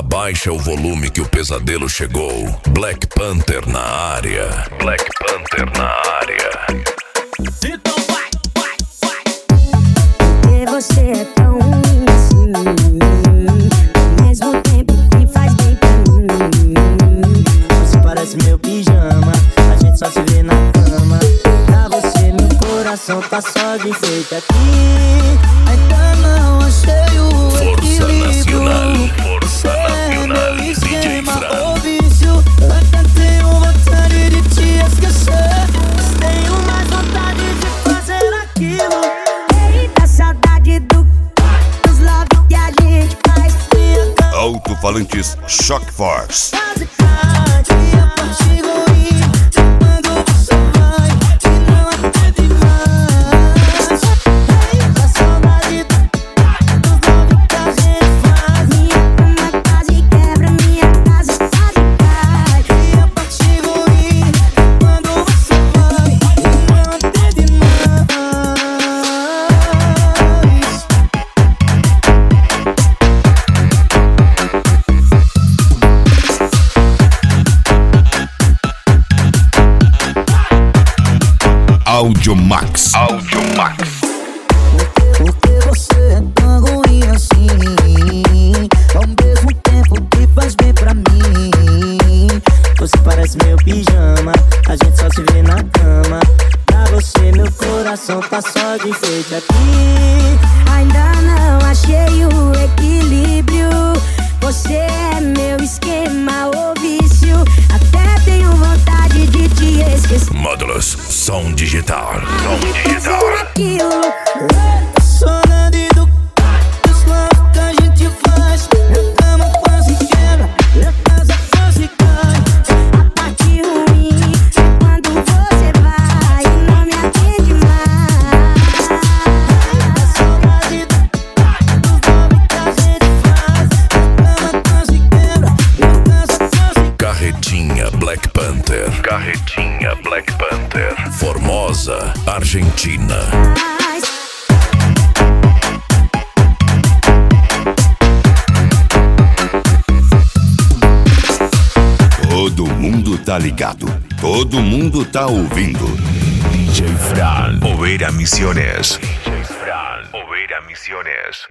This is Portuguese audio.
Abaixa o volume que o pesadelo chegou. Black Panther na área. Black Panther na área. Então vai. Porque você é tão ruim assim, ao mesmo tempo que faz bem pra mim. Você parece meu pijama, a gente só se vê na cama. Pra você meu coração tá só de enfeite aqui. Ainda não achei o Força equilíbrio. Nacional, Força Nacional, meu DJ esquema Fran. ou vício. Até tenho vontade de te esquecer, mas tenho mais vontade de fazer aquilo. Eita, saudade dos love que a gente faz. Alto-falantes Shock Force. Quase cai, e a parte ruim quando você vai e não atende mais. Eita, saudade dos love que a gente faz. Minha cama quase quebra, minha casa quase cai. E a parte ruim quando você vai e não atende mais. Audiomax. Porque você é tão ruim assim, ao mesmo tempo que faz bem pra mim. Você parece meu pijama, a gente só se vê na cama. Pra você meu coração tá só de enfeite aqui. Ainda não achei o equilíbrio. Você é meu esquema ou vício. Até tenho vontade de te esquecer. Módulos som digital. Fazer aquilo. Saudade dos love que a gente faz. Minha cama quase quebra, minha casa quase cai. A parte ruim é quando você vai e não me atende mais. Saudade dos love que a gente faz. Minha cama quase quebra, minha casa quase cai. Carretinha Black Panther. Carretinha Black Panther. Formosa, Argentina. Todo mundo tá ligado. Todo mundo tá ouvindo. DJ Fran, Oveira Misiones.